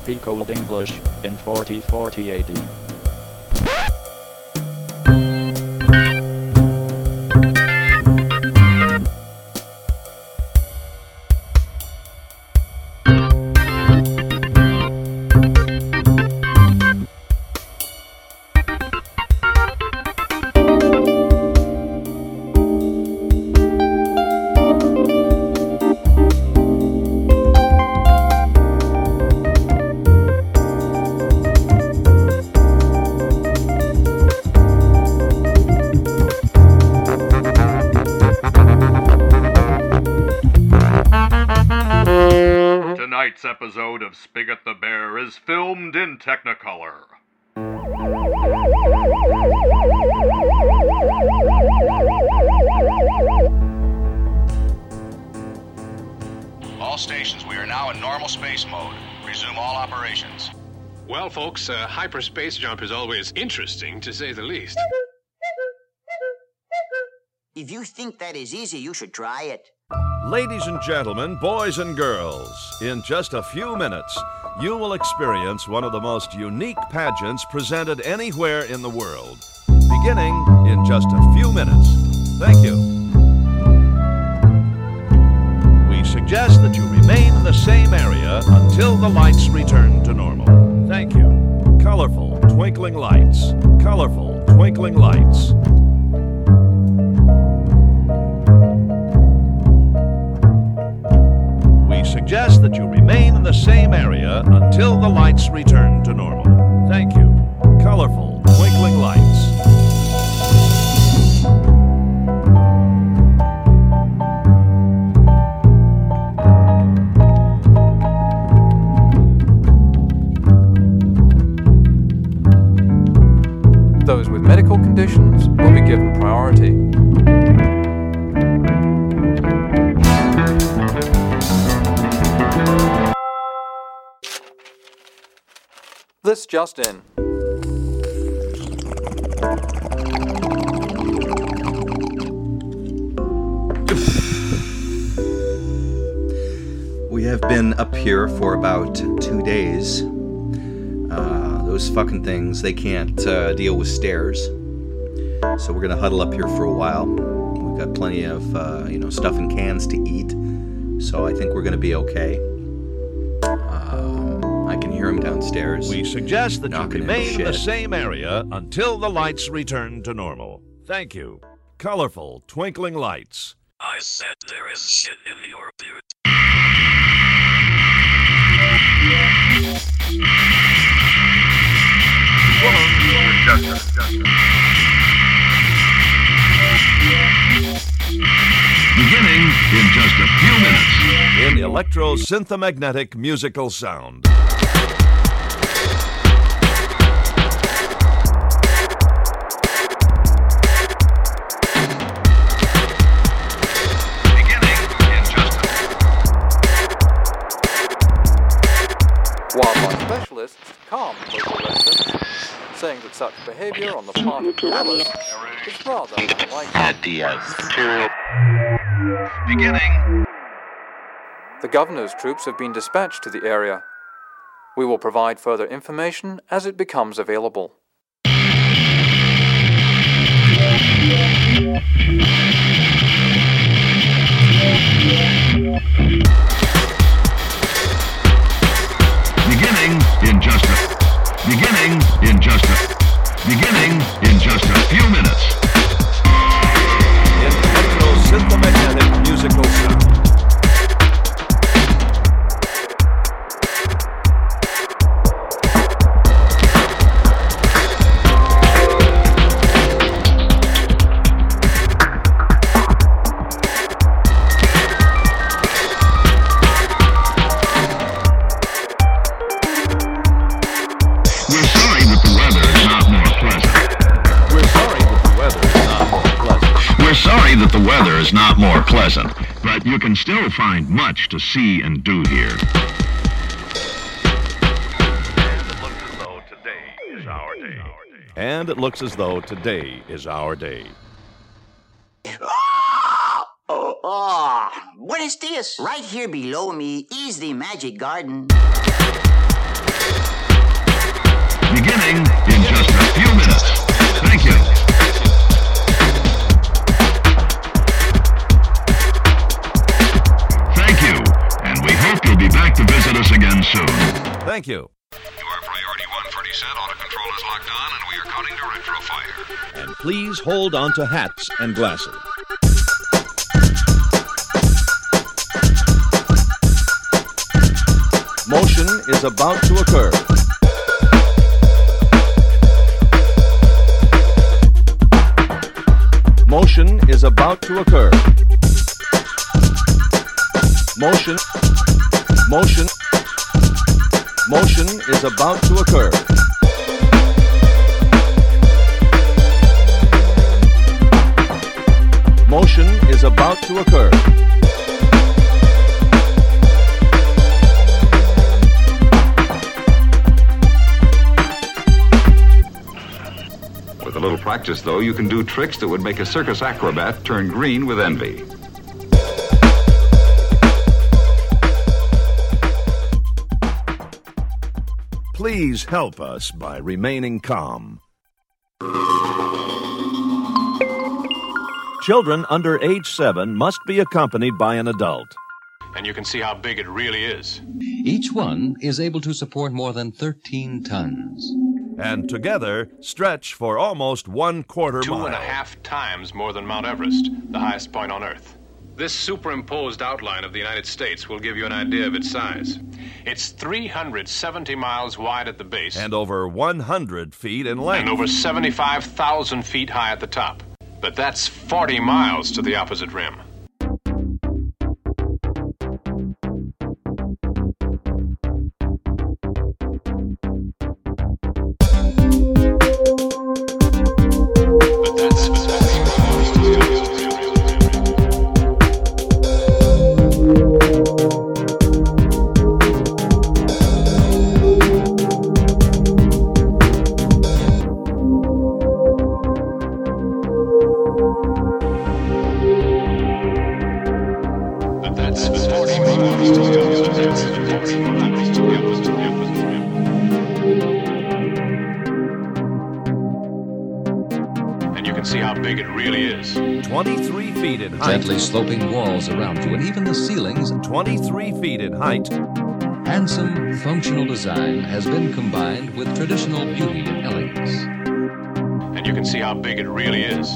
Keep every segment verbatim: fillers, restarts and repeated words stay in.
speak Old English in forty forty A D. Tonight's episode of Spigot the Bear is filmed in Technicolor. All stations, we are now in normal space mode. Resume all operations. Well, folks, uh, hyperspace jump is always interesting, to say the least. If you think that is easy, you should try it. Ladies and gentlemen, boys and girls, in just a few minutes, you will experience one of the most unique pageants presented anywhere in the world. Beginning in just a few minutes. Thank you. We suggest that you remain in the same area until the lights return to normal. Thank you. Colorful, twinkling lights. Colorful, twinkling lights. Suggest that you remain in the same area until the lights return to normal. Thank you. Colorful, twinkling lights. Those with medical conditions will be given priority. This just in. We have been up here for about two days. Uh, those fucking things, they can't uh, deal with stairs. So we're gonna huddle up here for a while. We've got plenty of, uh, you know, stuff in cans to eat. So I think we're gonna be okay. I can hear him downstairs. We suggest that you remain in the shit. same area until the lights return to normal. Thank you. Colorful, twinkling lights. I said there is shit in your boot. Beginning in just a few minutes. In electro-synthomagnetic musical sound. Wildlife specialists calm local residents, saying that such behavior on the part of dwellers is rather unlikely. Beginning. The governor's troops have been dispatched to the area. We will provide further information as it becomes available. Beginning in just a beginning in just a beginning in just a few minutes. In electro-synthomagnetic musical sound. Sorry that the weather is not more pleasant, but you can still find much to see and do here. And it looks as though today is our day. Oh, oh, oh. What is this? Right here below me is the magic garden. Beginning in just a few minutes. Thank you. Thank you, and we hope you'll be back to visit us again soon. Thank you. You are priority one for descent. Auto control is locked on, and we are counting to retrofire. And please hold on to hats and glasses. Motion is about to occur. Motion is about to occur. Motion. Motion. Motion is about to occur. Motion is about to occur. With a little practice, though, you can do tricks that would make a circus acrobat turn green with envy. Please help us by remaining calm. Children under age seven must be accompanied by an adult. And you can see how big it really is. Each one is able to support more than thirteen tons. And together stretch for almost one quarter Two mile. and a half times more than Mount Everest, the highest point on Earth. This superimposed outline of the United States will give you an idea of its size. It's three hundred seventy miles wide at the base. And over one hundred feet in length. And over seventy-five thousand feet high at the top. But that's forty miles to the opposite rim. And you can see how big it really is. twenty-three feet in height. Gently sloping walls around you, and even the ceilings. twenty-three feet in height. Handsome, functional design has been combined with traditional beauty and elegance. And you can see how big it really is.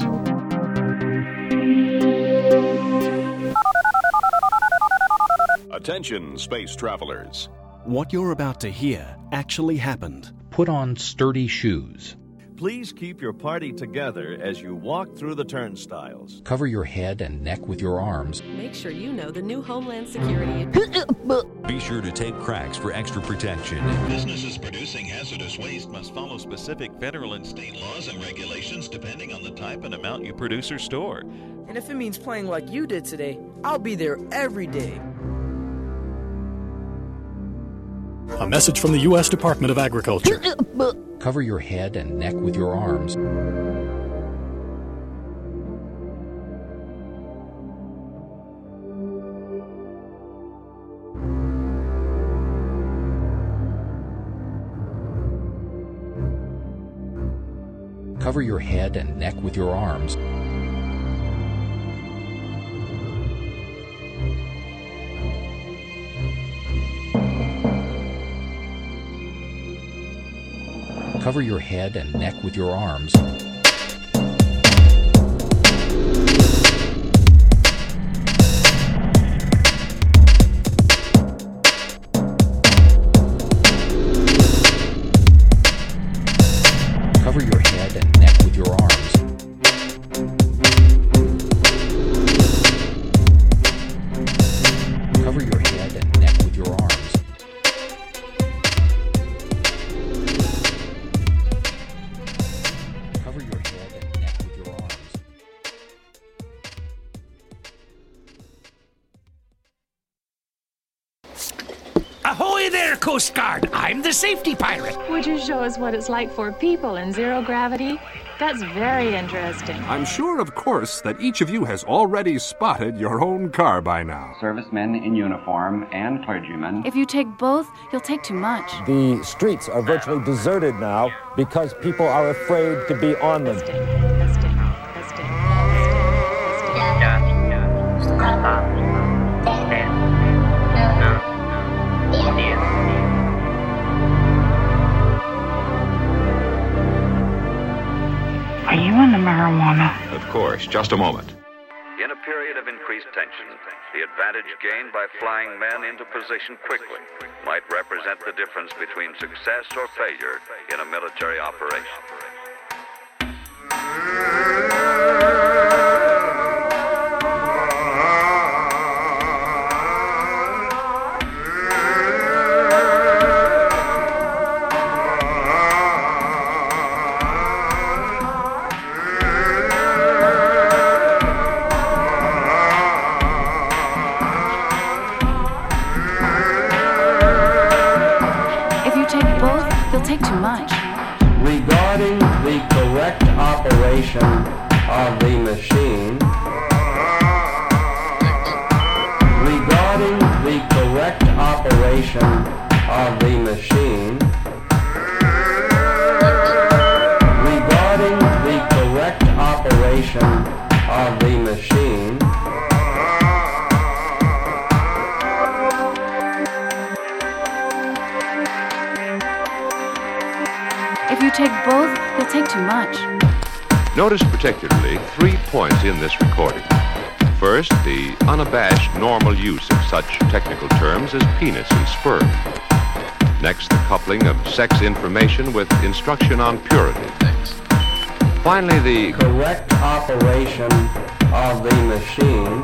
Attention, space travelers. What you're about to hear actually happened. Put on sturdy shoes. Please keep your party together as you walk through the turnstiles. Cover your head and neck with your arms. Make sure you know the new Homeland Security. Be sure to tape cracks for extra protection. Businesses producing hazardous waste must follow specific federal and state laws and regulations depending on the type and amount you produce or store. And if it means playing like you did today, I'll be there every day. A message from the U S Department of Agriculture. Cover your head and neck with your arms. Cover your head and neck with your arms. Cover your head and neck with your arms. Cover your head and neck with your arms. Cover your head and neck with your arms. Cover your Hey there, Coast Guard. I'm the safety pirate. Would you show us what it's like for people in zero gravity? That's very interesting. I'm sure, of course, that each of you has already spotted your own car by now. Servicemen in uniform and clergymen. If you take both, you'll take too much. The streets are virtually deserted now because people are afraid to be on them. Testing, testing, testing, Are you on the marijuana? Of course, just a moment. In a period of increased tension, the advantage gained by flying men into position quickly might represent the difference between success or failure in a military operation. Take too much. Regarding the correct operation of the machine, regarding the correct operation of the machine, regarding the correct operation of the machine, If you take both, you'll take too much. Notice particularly three points in this recording. First, the unabashed normal use of such technical terms as penis and sperm. Next, the coupling of sex information with instruction on purity. Finally, the correct operation of the machine.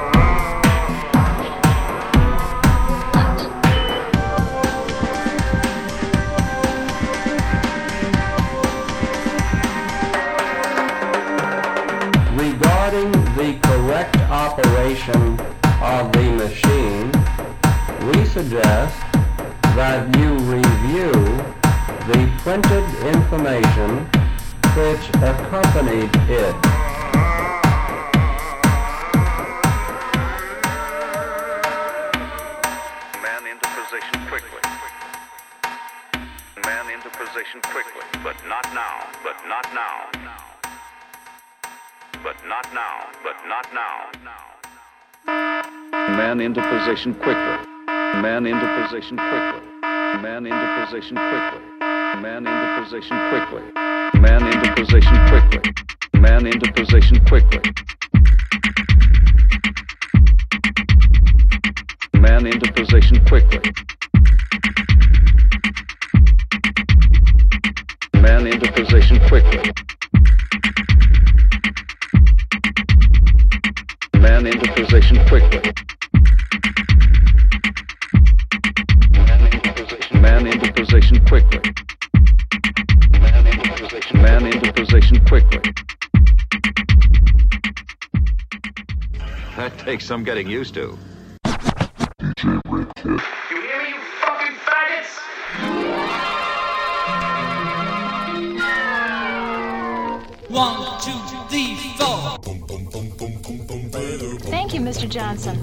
Regarding the correct operation of the machine, we suggest that you review the printed information which accompanied it. Man into position quickly. Man into position quickly, but not now, but not now. But not now, but not now. Man into position quickly. Man into position quickly. Man into position quickly. Man into position quickly. Man into position quickly. Man into position quickly. Man into position quickly. Man into position quickly. Man into position quickly. Man into position quickly. Man into position. Man into position quickly. That takes some getting used to. You hear me, you fucking faggots? One, two, three, four. Thank you, Mister Johnson.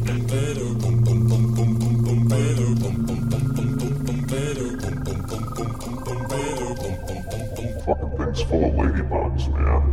Fucking thing's full of ladybugs, man.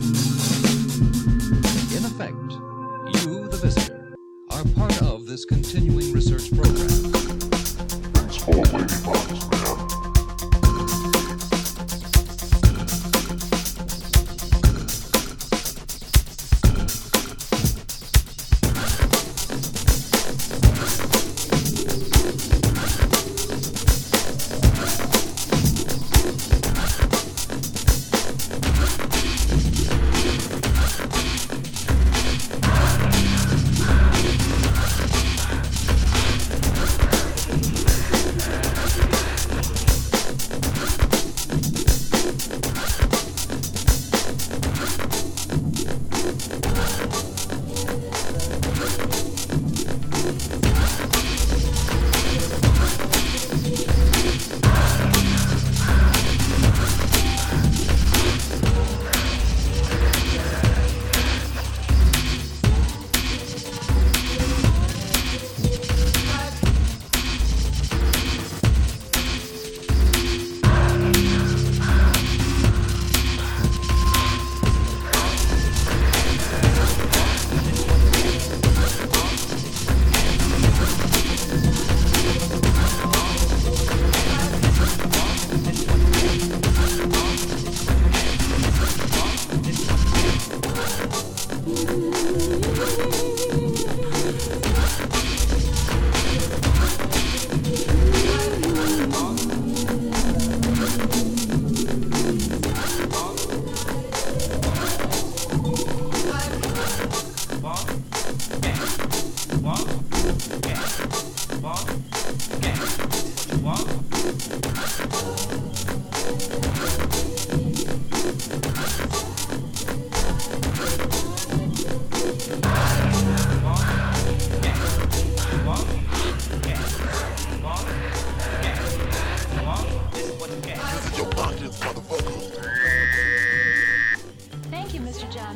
In effect, you, the visitor, are part of this continuum.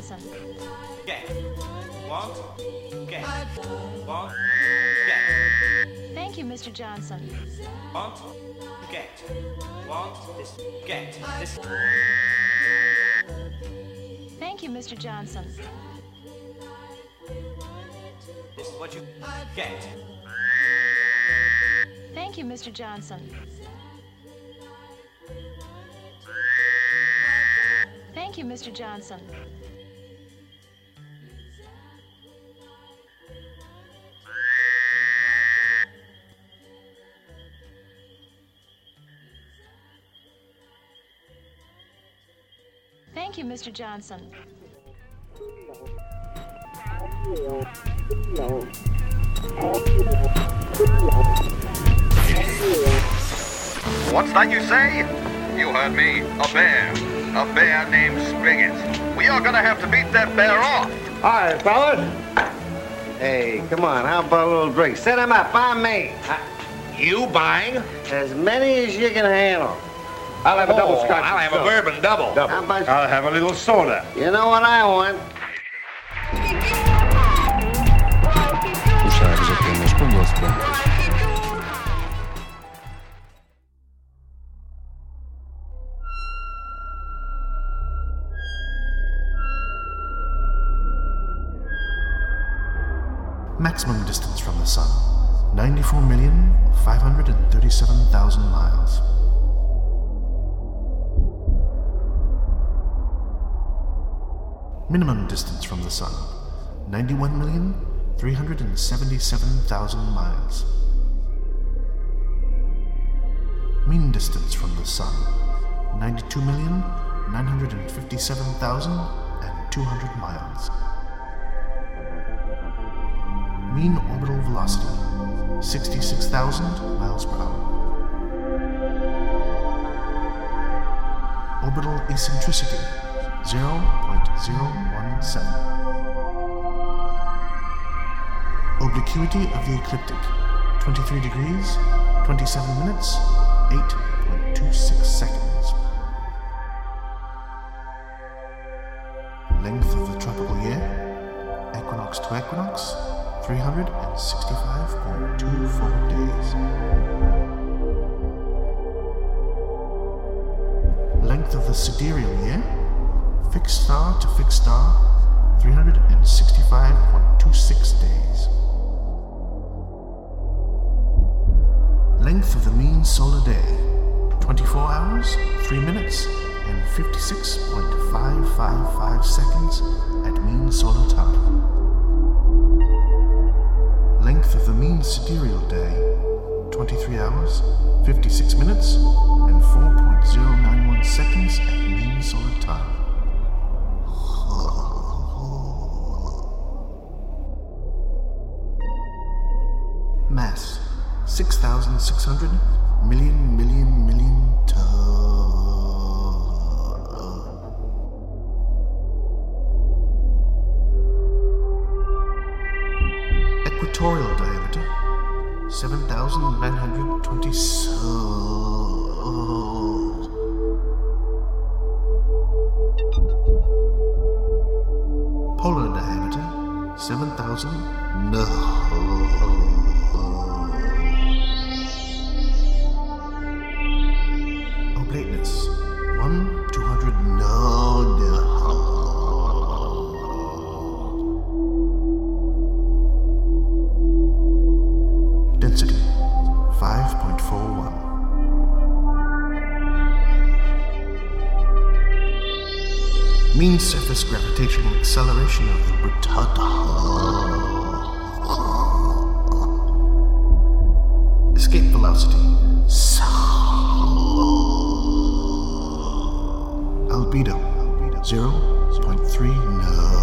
Johnson. Get. Want. Get. Want. Get. Thank you, Mister Johnson. Want. Get. Want. This. Get. This. Thank you, Mister Johnson. This is what you get. Thank you, Mister Johnson. Thank you, Mister Johnson. Thank you, Mister Johnson. What's that you say? You heard me. A bear. A bear named Spigot. We are gonna have to beat that bear off. All right, fellas. Hey, come on. How about a little drink? Set him up. I'm me. You buying? As many as you can handle. I'll have a double Oh, scotch. I'll have a bourbon double. double. How about I'll have a little soda. You know what I want? Usar os apenas com doze pontos. Maximum distance from the Sun, ninety-four million, five hundred thirty-seven thousand miles. Minimum distance from the Sun, ninety-one million, three hundred seventy-seven thousand miles. Mean distance from the Sun, ninety-two million, nine hundred fifty-seven thousand two hundred miles. Mean orbital velocity, sixty-six thousand miles per hour. Orbital eccentricity, zero point zero one seven. Obliquity of the ecliptic, twenty-three degrees, twenty-seven minutes, eight point two six seconds. Length of the tropical year, equinox to equinox, three hundred sixty-five point two four days. Length of the sidereal year, fixed star to fixed star, three hundred sixty-five point two six days. Length of the mean solar day, twenty-four hours, three minutes, and fifty-six point five five five seconds at mean solar time. Length of the mean sidereal day, twenty-three hours, fifty-six minutes, and four point zero nine one seconds at mean solar time. Mass, six thousand six hundred million million million tons. Equatorial diameter, seven thousand nine hundred twenty sols. Polar diameter, seven thousand no. Oblateness, one two hundred no. Density, five point four one. Mean surface gravitational acceleration of the Britannia. Escape velocity, albedo, zero point three no.